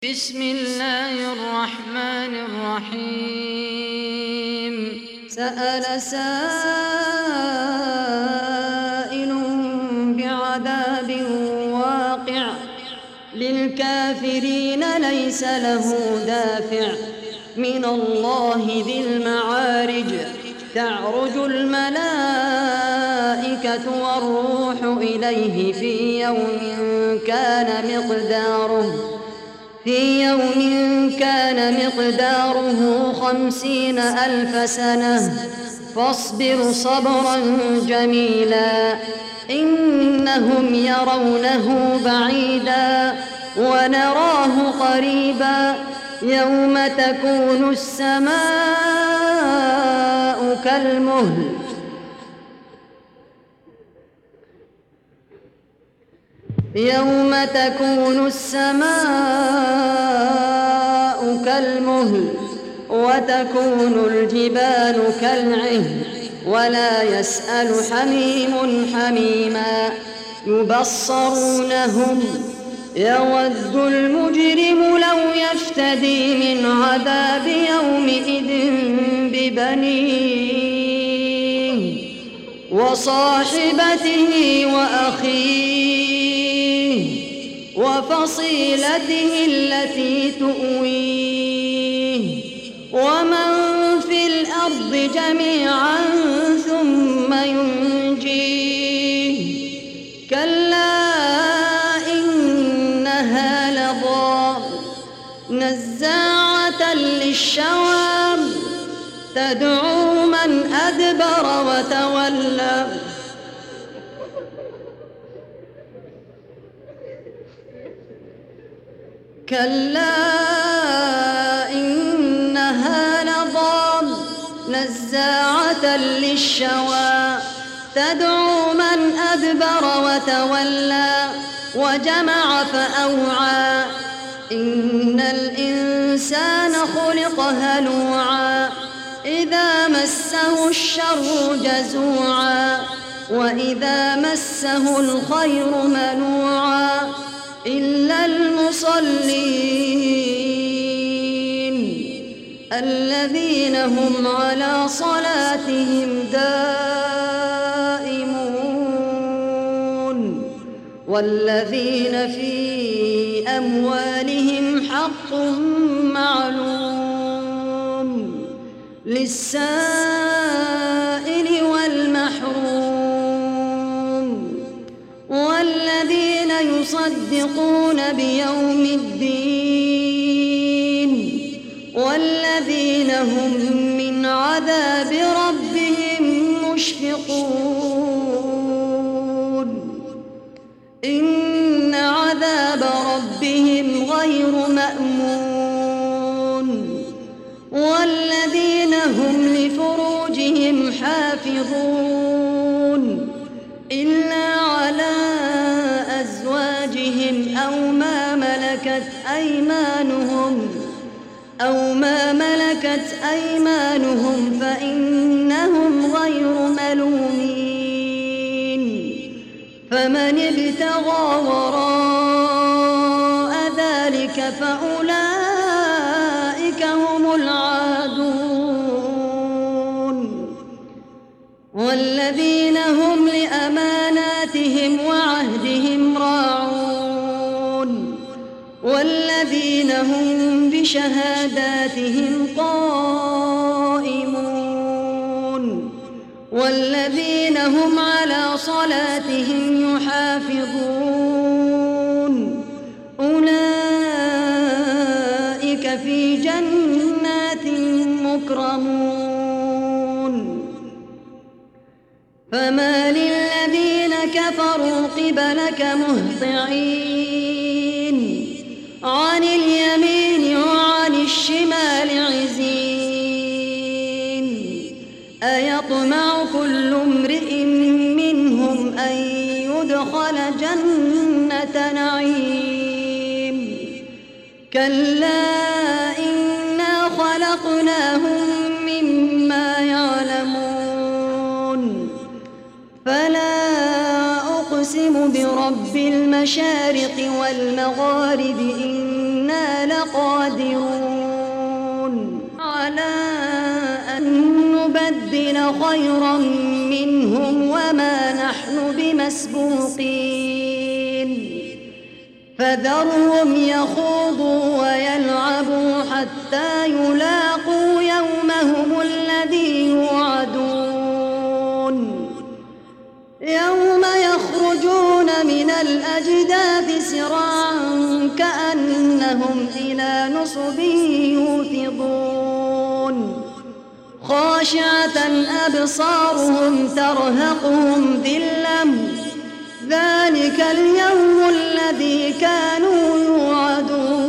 بسم الله الرحمن الرحيم. سأل سائل بعذاب واقع للكافرين ليس له دافع من الله ذي المعارج تعرج الملائكة والروح إليه في يوم كان مقداره 50,000 سنة فاصبر صبرا جميلا إنهم يرونه بعيدا ونراه قريبا يوم تكون السماء كالمهل وتكون الجبال كالعهن ولا يسأل حميم حميما يبصرونهم يود المجرم لو يفتدي من عذاب يومئذ ببنيه وصاحبته وأخيه وفصيلته التي تؤويه ومن في الأرض جميعا ثم ينجيه كلا إنها لظى نزاعة للشوى تدعو من أدبر وتولى كلا إنها لظى نزاعة للشوى تدعو من أدبر وتولى وجمع فأوعى إن الإنسان خلق هلوعا إذا مسه الشر جزوعا وإذا مسه الخير منوعا إلا المصلين الذين هم على صلاتهم دائمون والذين في أموالهم حق معلوم للسائل والمحروم والذين يصدقون بيوم الدين والذين هم من عذاب ربهم مشفقون إن عذاب ربهم غير مأمون والذين هم لفروجهم حافظون إلا على أزواجهم أو ما ملكت أيمانهم فإنهم غير ملومين فمن ابتغى وراء ذلك فأولئك هم العادون والذين هم لأماناتهم وعهدهم راعون والذين هم بشهاداتهم قائمون والذين هم على صلاتهم يحافظون أولئك في جنات مكرمون فما للذين كفروا قبلك مهطعين عن اليمين وعن الشمال عزين أيطمع كل امرئ منهم أن يدخل جنة نعيم كلا إنا خلقناهم مما يعلمون فلا أقسم برب المشارق والمغارب إنا لقادرون على أن نبدل خيرا منهم وما نحن بمسبوقين فذرهم يخوضوا ويلعبوا حتى يلاقوا يومهم الذي يوعدون يوم يخرجون من الأجداث سراعا كأنهم إلى نصب يوفضون خاشعة أبصارهم ترهقهم ذلة ذلك اليوم الذي كانوا يوعدون